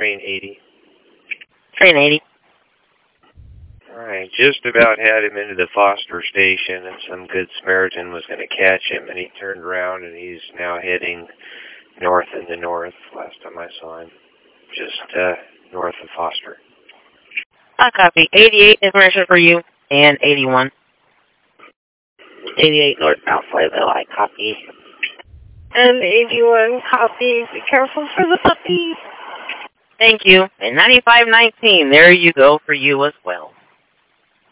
train 80. Train 80. Alright, just about had him into the Foster station, and some good Samaritan was going to catch him, and he turned around, and he's now heading north in the north, last time I saw him. Just north of Foster. I copy. 88 information for you, and 81. 88 North South Fayetteville, I copy. And 81 copy. Be careful for the puppies. Thank you. And 9519, there you go for you as well.